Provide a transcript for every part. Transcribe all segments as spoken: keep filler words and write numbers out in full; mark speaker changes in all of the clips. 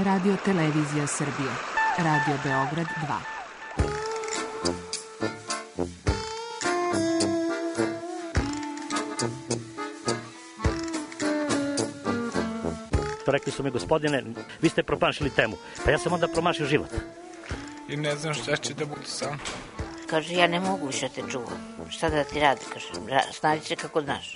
Speaker 1: Radio Televizija Srbije, Radio Beograd dva.
Speaker 2: Rekli su mi, gospodine, vi ste promašili temu. Pa ja sam onda promašio život.
Speaker 3: I ne znam šta će da bude sam.
Speaker 4: Kaže, ja ne mogu više te čuvam. Šta da ti radi, kaže, snađi se kako znaš.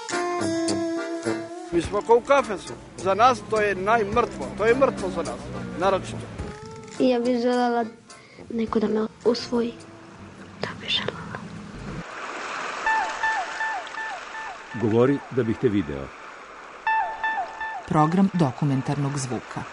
Speaker 5: Mi smo kao u kafesu. Za nas to je najmrtvo. To je mrtvo za nas, naročito.
Speaker 6: I ja bih želela neko da me usvoji. Da bih želela.
Speaker 7: Govori da bih te video.
Speaker 1: Program dokumentarnog zvuka.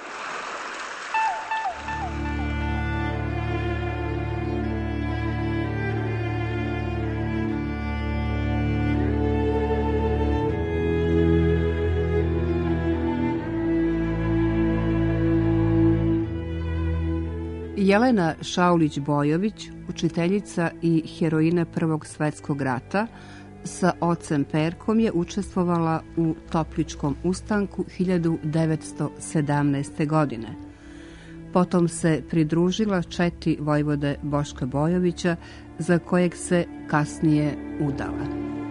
Speaker 1: Jelena Šaulić-Bojović, učiteljica i heroina Prvog svetskog rata, sa ocem Perkom je učestvovala u Topličkom ustanku hiljadu devetsto sedamnaeste. godine. Potom se pridružila četi vojvode Boška Bojovića, za kojeg se kasnije udala.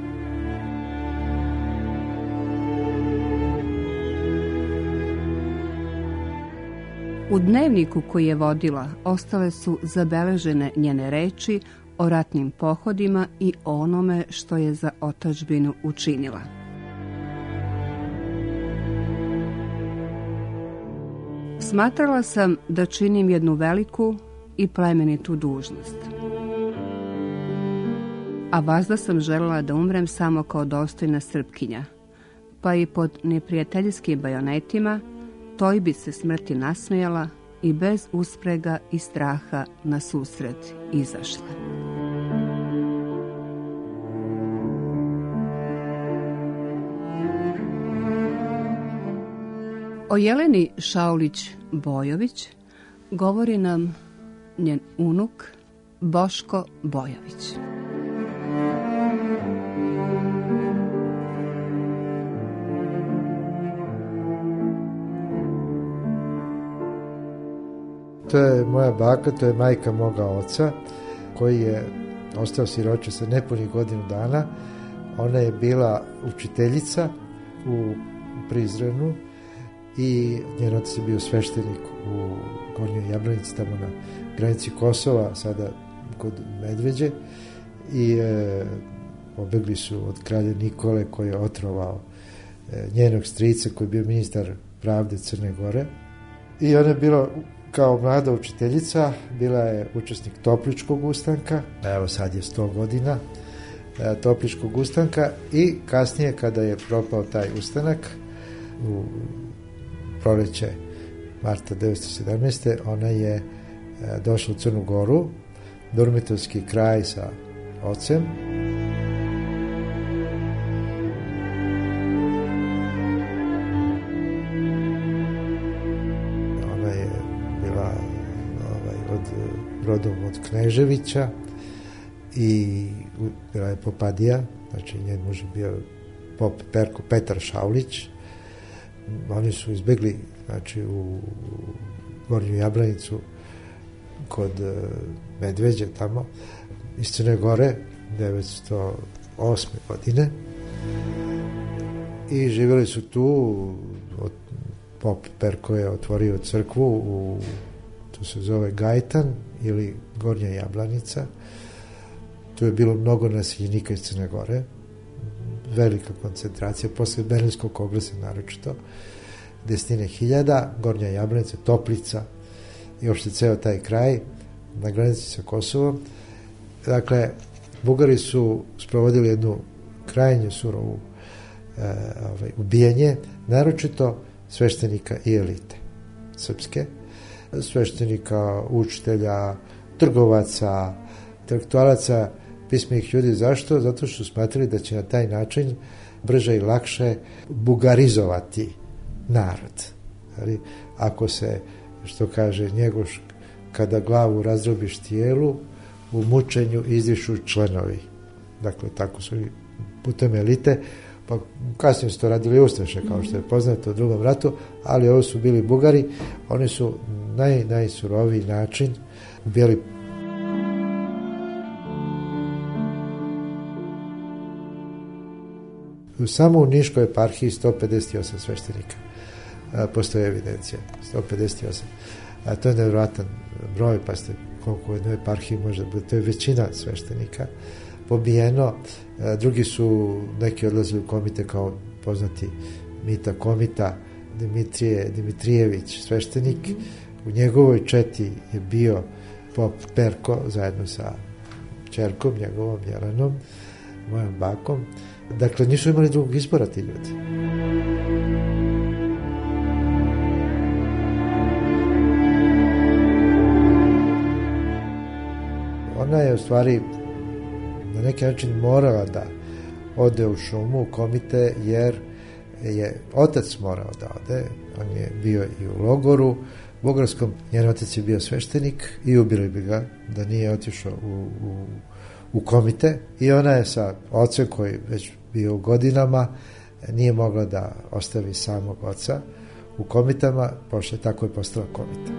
Speaker 1: U dnevniku koji je vodila ostale su zabeležene njene reči o ratnim pohodima i onome što je za otadžbinu učinila. Smatrala sam da činim jednu veliku i plemenitu dužnost. A vazda sam želela da umrem samo kao dostojna Srpkinja, pa i pod neprijateljskim bajonetima toj bi se smrti nasmejala i bez usprega i straha na susret izašla. O Jeleni Šaulić-Bojović govori nam njen unuk Boško Bojović.
Speaker 8: To je moja baka, to je majka moga oca, koji je ostao siroče sa nepunih godinu dana. Ona je bila učiteljica u Prizrenu i njen otac je bio sveštenik u Gornjoj Jablanici, tamo na granici Kosova, sada kod Medveđe. I e, pobegli su od kralja Nikole, koji je otrovao e, njenog strica, koji je bio ministar pravde Crne Gore. I ona je bila kao mlada učiteljica, bila je učesnik Topličkog ustanka, evo sad je sto godina e, Topličkog ustanka, i kasnije kada je propao taj ustanak u proleće marta devetsto sedamnaeste. ona je e, došla u Crnu Goru, dormitorski kraj sa ocem. Rodom od Kneževića i bila je popadija, znači njen muž je bio pop Perko Petar Šaulić. Oni su izbegli, znači, u Gornju Jablanicu kod Medveđe tamo iz Crne Gore devetsto osme. godine i živjeli su tu. Pop Perko je otvorio crkvu u, to se zove Gajtan ili Gornja Jablanica. Tu je bilo mnogo naseljenika iz Crne Gore, velika koncentracija, posle Berlinskog kongresa naročito, desetine hiljada. Gornja Jablanica, Toplica i uopšte ceo taj kraj na granici sa Kosovom. Dakle, Bugari su sprovodili jednu krajnju surovu e, ovaj, ubijanje, naročito sveštenika i elite srpske, sveštenika, učitelja, trgovaca, intelektualaca, pismenih ljudi. Zašto? Zato što su smatrali da će na taj način brže i lakše bugarizovati narod. Ali, ako se, što kaže Njegoš, kada glavu razdrobiš tijelu, u mučenju izdišu članovi. Dakle, tako su putem elite pa kasnije su to radili Ustaše, kao što je poznato u Drugom ratu, ali ovo su bili Bugari, oni su naj, najsuroviji način ubijali. Samo u Niškoj eparhiji sto pedeset osam sveštenika postoje evidencija, sto pedeset osam. A to je nevjerojatan broj, pa ste koliko u jednoj eparhiji može biti, to je većina sveštenika pobijeno. Drugi su neki odlazili u komite kao poznati Mita Komita, Dimitrije Dimitrijević, sveštenik. U njegovoj četi je bio pop Perko zajedno sa ćerkom njegovom Jelenom, mojom bakom. Dakle, nisu imali drugog izbora ti ljudi. Ona je u stvari na neki način morala da ode u šumu, u komite, jer je otac morao da ode. On je bio i u logoru bugarskom. Njen otac je bio sveštenik i ubili bi ga da nije otišao u, u, u komite. I ona je sa ocem koji već bio u godinama, nije mogla da ostavi samog oca u komitama, pošto tako je postala komita.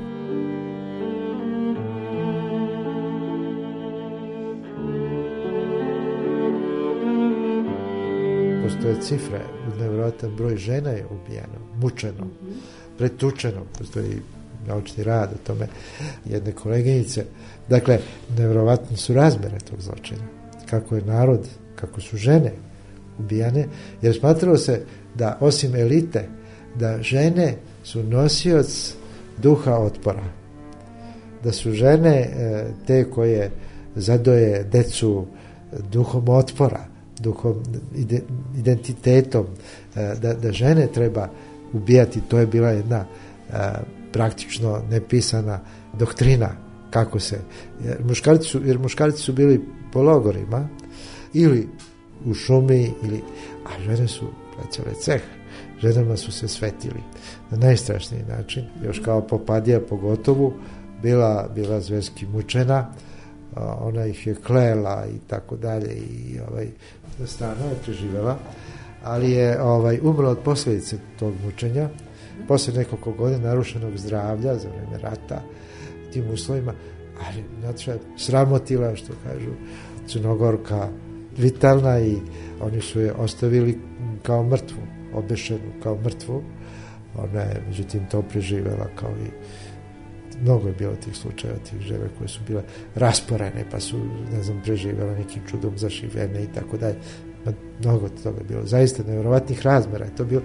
Speaker 8: Postoje cifre, nevjerojatan broj žena je ubijeno, mučeno, pretučeno, postoji naučni rad o tome jedne koleginice. Dakle, nevjerojatni su razmere tog zločina. Kako je narod, kako su žene ubijane, jer smatralo se da osim elite, da žene su nosioc duha otpora. Da su žene e, te koje zadoje decu duhom otpora, duhom, ide, identitetom, e, da, da žene treba ubijati. To je bila jedna e, praktično nepisana doktrina kako se, jer muškarci su, jer muškarci su bili po logorima ili u šumi, ili, a žene su plaćale ceh. Ženama su se svetili na najstrašniji način, još kao Popadija pogotovo, bila, bila zverski mučena, ona ih je klela i tako dalje, i ovaj, stano je preživela, ali je ovaj, umrla od posljedice tog mučenja, posle nekoliko godina narušenog zdravlja za vreme rata, tim uslovima, ali znači, sramotila, što kažu, Crnogorka, vitalna, i oni su je ostavili kao mrtvu, obešenu kao mrtvu. Ona je, međutim, to preživela kao i mnogo je bilo tih slučajeva, tih žena koje su bile rasporene, pa su, ne znam, preživela nekim čudom zašivene i tako dalje. Mnogo toga je bilo. Zaista nevjerovatnih razmera je to bilo.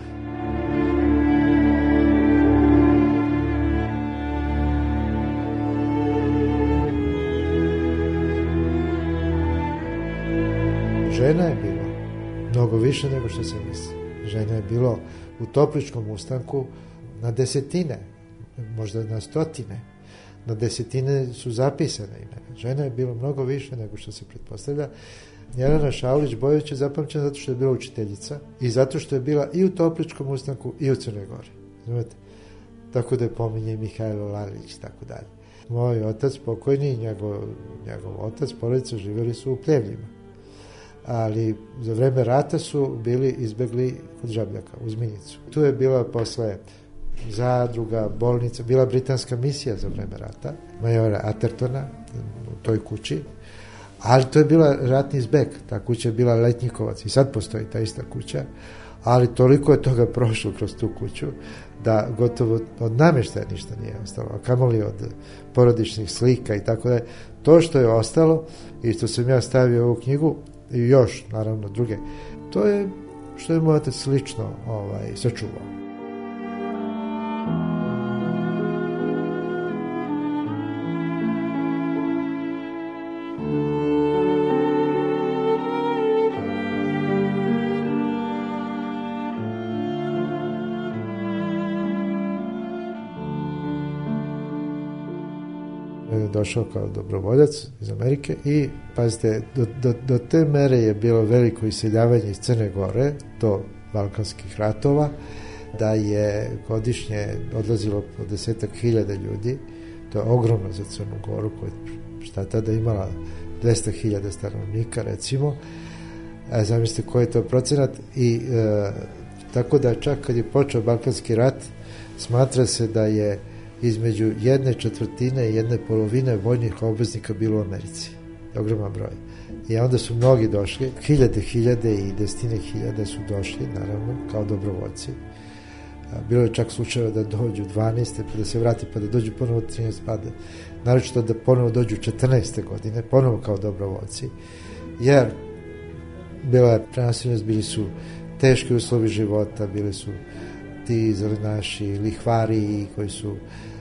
Speaker 8: Žena je bilo mnogo više nego što se misli. Žena je bilo u Topličkom ustanku na desetine, možda na stotine. Na desetine su zapisane imena. Žena je bilo mnogo više nego što se pretpostavlja. Jelena Šaulić-Bojović je zapamćena zato što je bila učiteljica i zato što je bila i u Topličkom ustanku i u Crnoj Gori. Znate? Tako da je pominje i Mihajlo Lalić i tako dalje. Moj otac pokojni i njegov, njegov otac, porodica, živjeli su u Pljevljima. Ali za vreme rata su bili izbegli kod Žabljaka, u Zminjicu. Tu je bila posle zadruga, bolnica, bila britanska misija za vreme rata, majora Athertona u toj kući, ali to je bila ratni zbeg, ta kuća je bila Letnjikovac i sad postoji ta ista kuća, ali toliko je toga prošlo kroz tu kuću da gotovo od namještaja ništa nije ostalo, a kamoli od porodičnih slika i tako da je. To što je ostalo i što sam ja stavio u ovu knjigu i još, naravno, druge, to je što je moj otac slično ovaj, sačuvao. Došao kao dobrovoljac iz Amerike i, pazite, do, do, do te mere je bilo veliko iseljavanje iz Crne Gore do balkanskih ratova, da je godišnje odlazilo po desetak hiljada ljudi. To je ogromno za Crnu Goru, koja šta tada imala dvesta hiljada stanovnika, recimo. E, zamislite koji je to procenat i e, tako da čak kad je počeo Balkanski rat smatra se da je između jedne četvrtine i jedne polovine vojnih obveznika bilo u Americi. Ogroman broj. I onda su mnogi došli, hiljade, hiljade i desetine hiljade su došli, naravno, kao dobrovoljci. Bilo je čak slučajeva da dođu dvanaeste pa da se vrati, pa da dođu ponovo trinaeste pa da, naročito da ponovo dođu četrnaeste godine, ponovo kao dobrovoljci, jer bila je prenaseljenost, bili su teški uslovi života, bili su ti zelenaši, lihvari koji su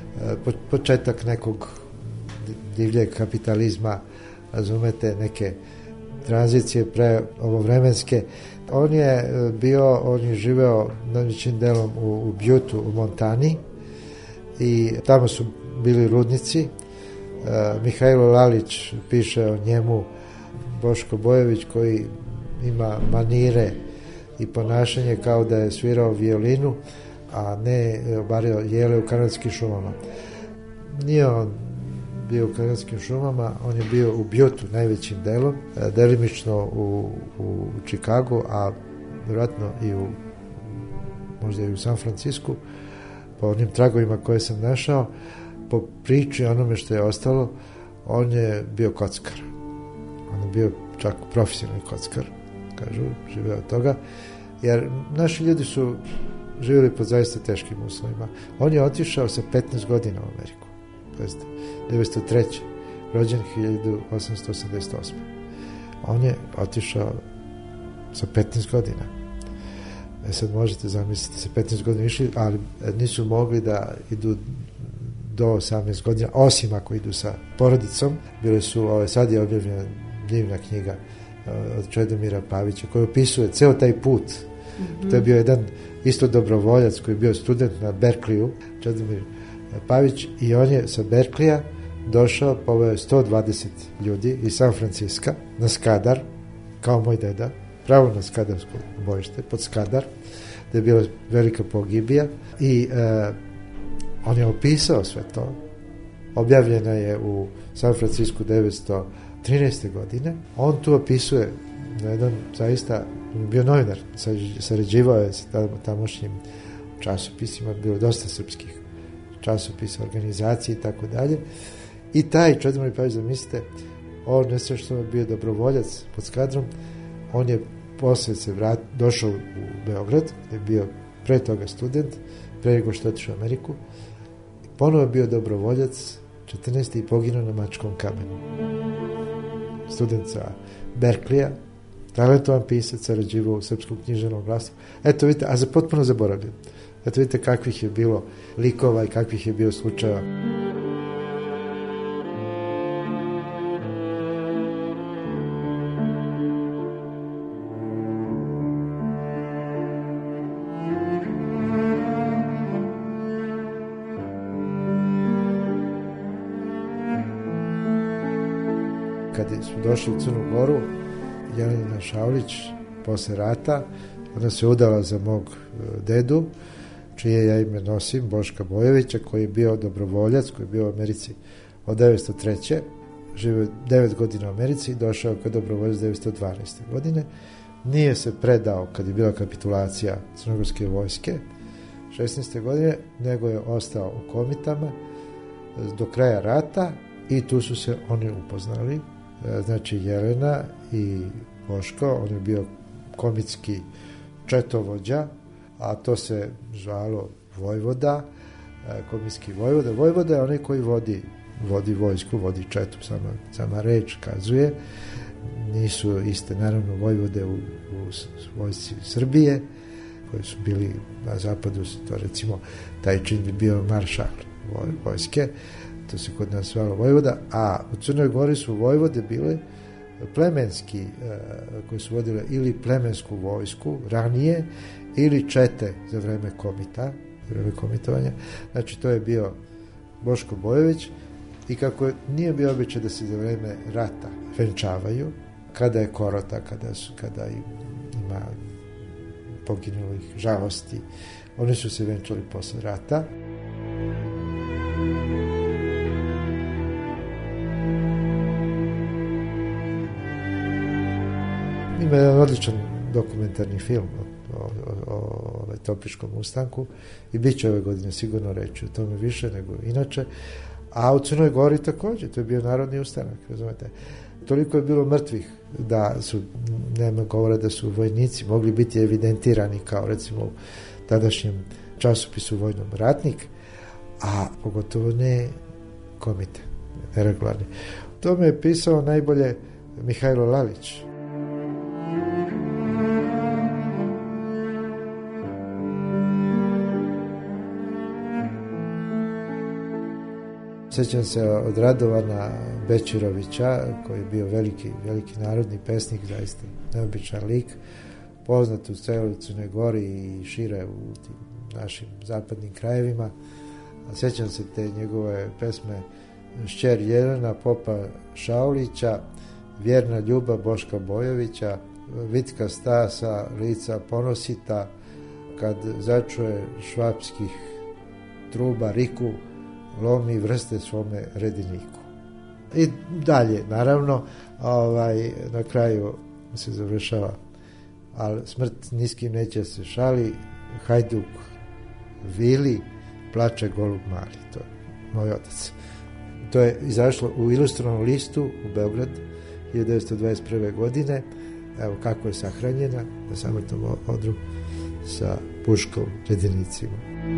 Speaker 8: početak nekog divljeg kapitalizma, razumete, neke tranzicije pre ovovremenske. On je bio, on je živeo najvećim delom u, u Butte u Montani i tamo su bili rudnici. E, Mihajlo Lalić piše o njemu, Boško Bojović koji ima manire i ponašanje kao da je svirao violinu, a ne obario jele u kanadskim šumama. Nije on bio u kanadskim šumama, on je bio u Butteu najvećim delom, delimično u, u Čikagu, a vjerojatno i u možda i u San Francisku, po onim tragovima koje sam našao, po priči onome što je ostalo, on je bio kockar. On je bio čak profesionalni kockar, kažu, živeo od toga, jer naši ljudi su živjeli pod zaista teškim uslovima. On je otišao sa petnaest godina u Ameriku, to jest devetsto treće rođen hiljadu osamsto osamdeset osme On je otišao sa petnaest godina. E sad možete zamisliti, sa petnaest godina išli, ali nisu mogli da idu do osamnaest godina, osim ako idu sa porodicom. Bile su, ove, sad je objavljena divna knjiga od Čedomira Pavića koji opisuje ceo taj put. Mm-hmm. To je bio jedan isto dobrovoljac koji je bio student na Berkeleyu, Čedomir Pavić, i on je sa Berkeleya došao, poveo sto dvadeset ljudi iz San Franciska na Skadar, kao moj deda, pravo na Skadarsko bojište, pod Skadar, gde je bila velika pogibija i e, on je opisao sve to. Objavljena je u San Francisku devetsto trinaeste godine. On tu opisuje na jedan zaista, bio novinar, sarađivao je sa tamošnjim časopisima, bilo dosta srpskih časopisa, organizacije i tako dalje. I taj Čedomir Pavić, zamislite, on ne sve što je bio dobrovoljac pod Skadrom, on je posle se vrat, došao u Beograd, gde je bio pre toga student, pre nego što je otišao u Ameriku, ponovo je bio dobrovoljac, četrnaeste i poginuo na Mačkom kamenu. Student sa Berkeleya, talentovan pisac, sarađivao u Srpskom književnom glasilu. Eto vidite, a za potpuno zaboravljam. Eto vidite kakvih je bilo likova i kakvih je bio slučajeva. Kad su došli u Crnu Goru, Jelena Šaulić posle rata, ona se udala za mog dedu, čije ja ime nosim, Boška Bojovića, koji je bio dobrovoljac, koji je bio u Americi od devetsto treće živio devet godina u Americi i došao kao dobrovoljac devetsto dvanaeste godine. Nije se predao kad je bila kapitulacija crnogorske vojske šesnaeste godine, nego je ostao u Komitama do kraja rata i tu su se oni upoznali. Znači Jelena i Boško, on je bio komitski četovođa, a to se zvalo Vojvoda, komitski Vojvoda. Vojvoda je onaj koji vodi, vodi vojsku, vodi četu, sama, sama reč kazuje. Nisu iste, naravno, Vojvode u, u vojsci Srbije, koji su bili na zapadu, to recimo, taj čin bi bio maršal vojske, to se kod nas zvalo Vojvoda, a u Crnoj Gori su Vojvode bile plemenski, e, koji su vodile ili plemensku vojsku ranije, ili čete za vreme komita, za vreme komitovanja. Znači, to je bio Boško Bojović i kako nije bio običaj da se za vreme rata venčavaju, kada je korota, kada, su, kada ima poginulih žalosti, oni su se venčali posle rata. ima jedan odličan dokumentarni film o, o, o, o Topličkom ustanku i bit će ove godine sigurno reći o tome više nego inače. A u Crnoj Gori također, to je bio narodni ustanak, razumete. Toliko je bilo mrtvih da su, nema govora da su vojnici mogli biti evidentirani kao recimo u tadašnjem časopisu Vojnom ratnik, a pogotovo ne komite, neregularni. To me je pisao najbolje Mihajlo Lalić. Sjećam se od Radovana Bećirovića, koji je bio veliki, veliki narodni pesnik, zaista neobičan lik, poznat u celoj Crnoj Gori i šire u tim našim zapadnim krajevima. A sjećam se te njegove pesme Šćer Jelena Popa Šaulića, Vjerna ljubav Boška Bojovića, Vitka Stasa, lica ponosita, kad začuje švapskih truba riku, lomi vrste svome rediniku. I dalje, naravno, ovaj, na kraju se završava, ali smrt niskim neće se šali, Hajduk vili, plače golub mali. To je moj otac. To je izašlo u ilustrovanom listu u Beograd hiljadu devetsto dvadeset prve. godine. Evo kako je sahranjena na samrtnom odru sa puškom, redinicima.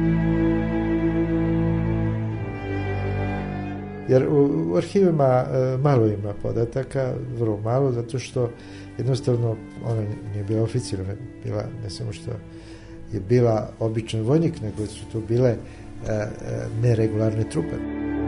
Speaker 8: Jer u, u arhivima e, malo ima podataka, vrlo malo, zato što jednostavno ona nije bila oficirna, bila, ne samo što je bila običan vojnik, nego su to bile e, e, neregularne trupe.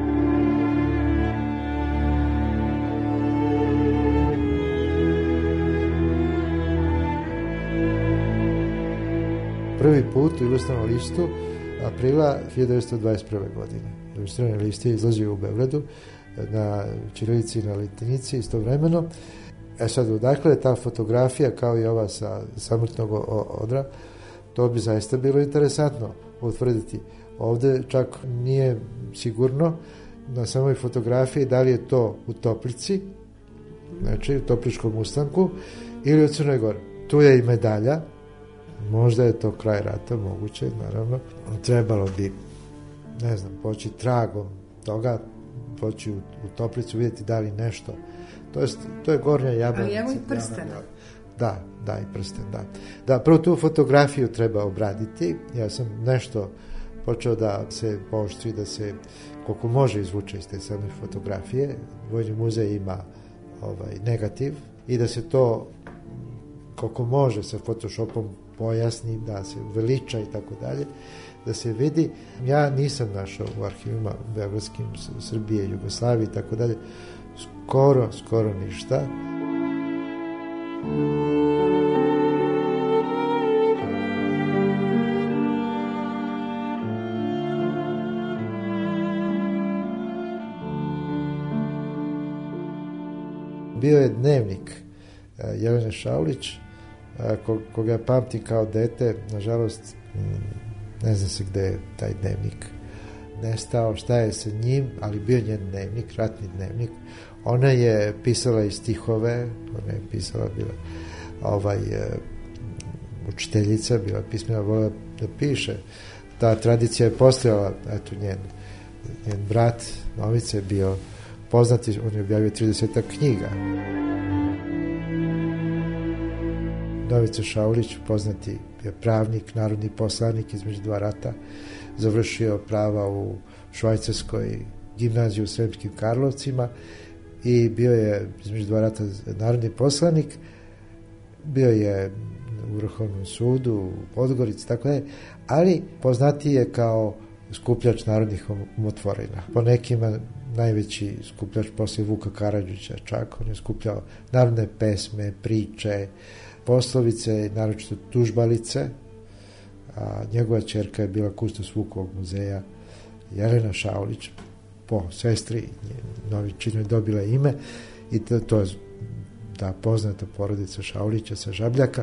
Speaker 8: Prvi put u ilustrovanom listu aprila hiljadu devetsto dvadeset prve. godine. Ilustrirani list je izlazio u Beogradu na ćirilici i na latinici istovremeno. E sad, odakle je ta fotografija kao i ova sa samrtnog odra, to bi zaista bilo interesantno utvrditi. Ovde čak nije sigurno na samoj fotografiji da li je to u Toplici, znači u Topličkom ustanku, ili u Crnoj Gori. Tu je i medalja, možda je to kraj rata, moguće, naravno. Trebalo bi, ne znam, poći tragom toga, poći u, u Toplicu, vidjeti da li nešto. To je, to je Gornja Jablanica.
Speaker 1: Ali evo i prstena.
Speaker 8: Da, da, i prsten, da. Da, prvo tu fotografiju treba obraditi. Ja sam nešto počeo da se pooštri, da se koliko može izvuče iz te same fotografije. Vojni muzej ima ovaj, negativ i da se to koliko može sa Photoshopom pojasni, da se veliča i tako dalje, da se vidi. Ja nisam našao u arhivima beogradskim, Srbije, Jugoslavije i tako dalje skoro, skoro ništa. Bio je dnevnik Jelene Šaulić, koga ja pamtim kao dete, nažalost ne znam se gde je taj dnevnik nestao, šta je sa njim, ali bio njen dnevnik, ratni dnevnik. Ona je pisala i stihove, ona je pisala, bila ovaj, učiteljica, bila pismena, volila da piše. Ta tradicija je postojala, eto njen, njen brat Novica je bio poznati, on je objavio tridesetak knjiga. Novica Šaulić, poznati je pravnik, narodni poslanik između dva rata, završio prava u švajcarskoj gimnaziji u Sremskim Karlovcima i bio je između dva rata narodni poslanik, bio je u Vrhovnom sudu, u Podgorici, tako je, ali poznati je kao skupljač narodnih umotvorina. Po nekima najveći skupljač poslije Vuka Karadžića čak, on je skupljao narodne pesme, priče, poslovice, naročito tužbalice, a njegova ćerka je bila kustos Vukovog muzeja Jelena Šaulić, po sestri Novičinu je dobila ime i to, to je ta poznata porodica Šaulića sa Žabljaka.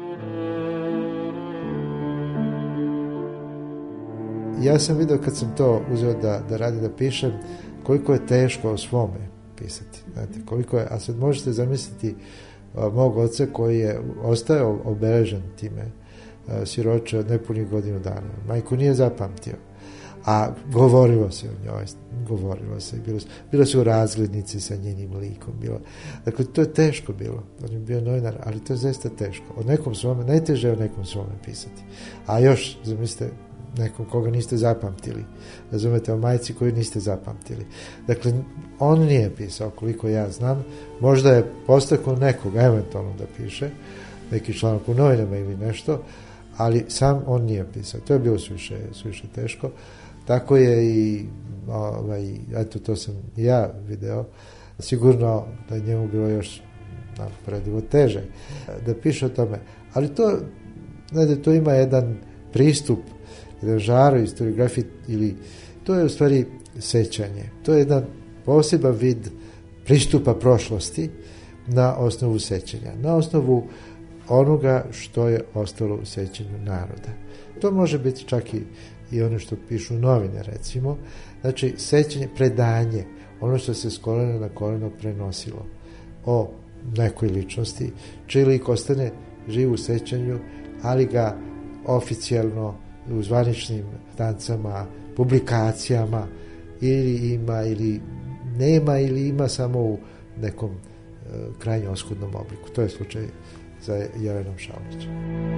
Speaker 8: Ja sam vidio kad sam to uzeo da, da radim, da pišem, koliko je teško o svome pisati. Znate, koliko je, a sad možete zamisliti mog oca koji je ostao obeležen time siroče od nepunih godinu dana. Majku nije zapamtio. A govorilo se o njoj, govorilo se, bilo su, bilo su razglednici sa njenim likom. Bilo. Dakle, to je teško bilo. On je bio novinar, ali to je zaista teško. O nekom svome, najteže je o nekom svome pisati. A još, zamislite, nekom koga niste zapamtili. Razumete, o majci koju niste zapamtili. Dakle, on nije pisao, koliko ja znam. Možda je postakao nekoga, eventualno da piše, neki članak u novinama ili nešto, ali sam on nije pisao. To je bilo suviše, suviše teško. Tako je i, ovaj, eto, to sam ja video, sigurno da je njemu bilo još napredivo teže da piše o tome. Ali to, znate, to ima jedan pristup, jedan žar u historiografiji, ili to je u stvari sećanje. To je jedan poseban vid pristupa prošlosti na osnovu sećanja, na osnovu onoga što je ostalo u sećanju naroda. To može biti čak i, i ono što pišu novine, recimo. Znači, sećanje, predanje, ono što se s kolena na koleno prenosilo o nekoj ličnosti, čiji lik ostane živ u sećanju, ali ga oficijalno u zvaničnim stancama, publikacijama ili ima ili nema ili ima samo u nekom e, krajnje oskudnom obliku. To je slučaj za Jelenom Šaulićem.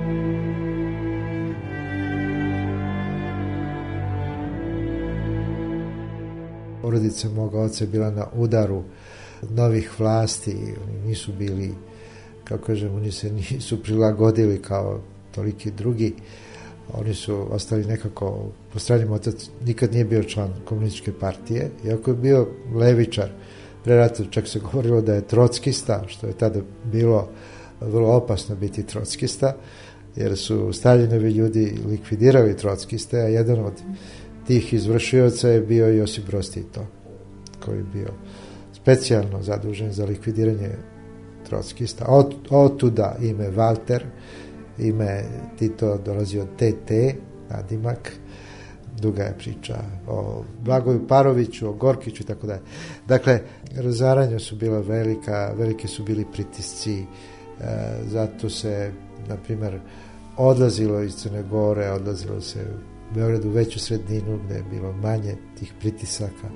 Speaker 8: Porodica moga oca je bila na udaru novih vlasti, oni nisu bili, kako kažem, oni se nisu prilagodili kao toliki drugi, oni su ostali nekako, po strani otac nikad nije bio član komunističke partije, iako je bio levičar, pre rata čak se govorilo da je trockista, što je tada bilo vrlo opasno biti trockista, jer su Staljinovi ljudi likvidirali trockiste, a jedan od tih izvršioca je bio Josip Broz Tito, koji je bio specijalno zadužen za likvidiranje trockista. Od, otuda ime Walter, ime Tito dolazi od T T, nadimak, duga je priča o Blagoju Paroviću, o Gorkiću i tako dalje. Dakle, razaranja su bila velika, velike su bili pritisci, e, zato se, na primjer, odlazilo iz Crne Gore, odlazilo se u Beogradu u veću sredinu, gde je bilo manje tih pritisaka.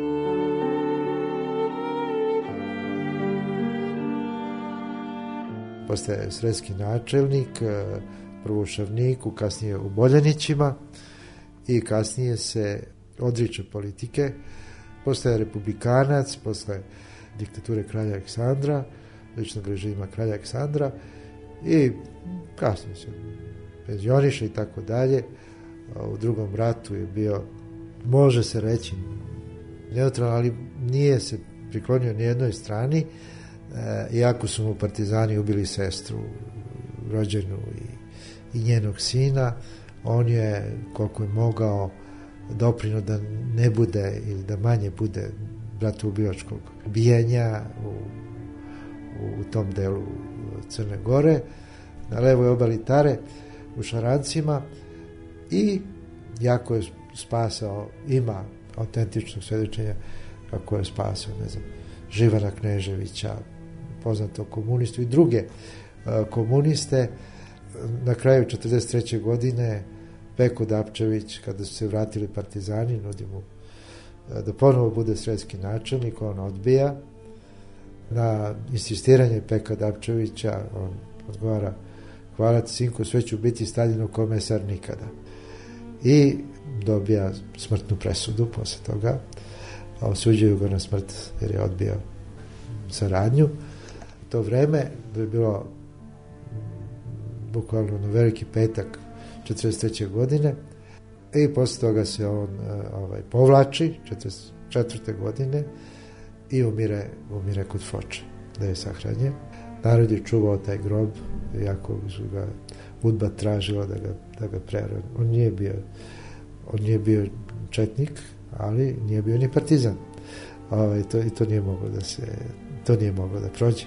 Speaker 8: Postaje sredski načelnik, prvo u Šavniku, kasnije u Boljanićima i kasnije se odriče politike, postaje republikanac, posle diktature kralja Aleksandra, ličnog režima kralja Aleksandra i kasnije se penzioniše i tako dalje. U drugom ratu je bio, može se reći, neutralan, ali nije se priklonio nijednoj strani, iako su mu partizani ubili sestru, rođenu i, i njenog sina. On je, koliko je mogao, doprinio da ne bude ili da manje bude bratoubilačkog bijenja u, u tom delu Crne Gore, na levoj obali Tare, u Šarancima, i jako je spasao, ima autentičnog svedočenja kako je spasao, ne znam, Živana Kneževića, poznatog komunistu, i druge uh, komuniste. Na kraju četrdeset treće godine Peko Dapčević, kada su se vratili partizani, nudi mu uh, da ponovo bude sredski načelnik, on odbija. Na insistiranje Peka Dapčevića on odgovara: hvala ti, sinko, sve ću biti Staljinov komesar nikada. I dobija smrtnu presudu posle toga. Osuđuju ga na smrt jer je odbio saradnju. To vreme, da je bilo bukvalno na Veliki petak četrdeset treće godine, i posle toga se on ovaj, povlači četrdeset četvrte godine i umire, umire kod Foče, da je sahranjen. Narod je čuvao taj grob, iako su ga Udba tražila da ga, da ga prerode. On nije bio, on nije bio četnik, ali nije bio ni partizan. Ovaj, to, i to nije moglo da se, to nije moglo da prođe.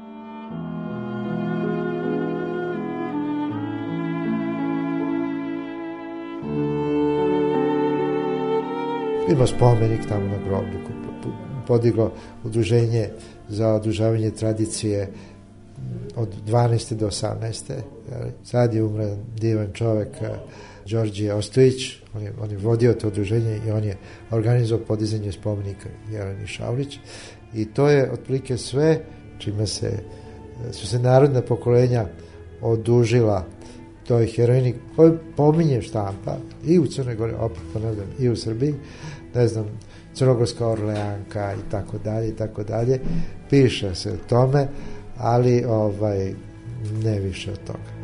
Speaker 8: Ima spomenik tamo na groblju, podiglo udruženje za održavanje tradicije od dvanaeste do osamnaeste Jeli. Sad je umre divan čovek Đorđe Ostojić, on je, on je vodio to udruženje i on je organizovao podizanje spomenika Jeleni Šaulić i to je otprilike sve čime se, su se narodna pokolenja odužila toj heroini koju pominje štampa i u Crnoj Gori, opet ponavljam, i u Srbiji, ne znam, Crnogorska Orleanka i tako dalje i tako dalje, piše se o tome, ali ovaj ne više od toga.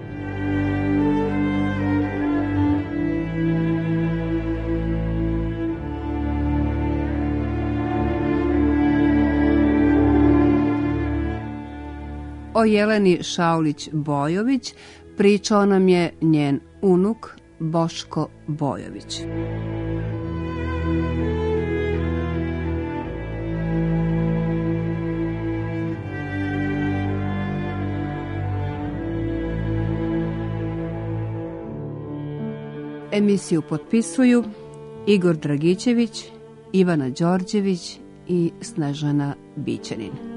Speaker 1: O Jeleni Šaulić Bojović pričao nam je njen unuk Boško Bojović. Emisiju potpisuju Igor Dragićević, Ivana Đorđević i Snežana Bićanin.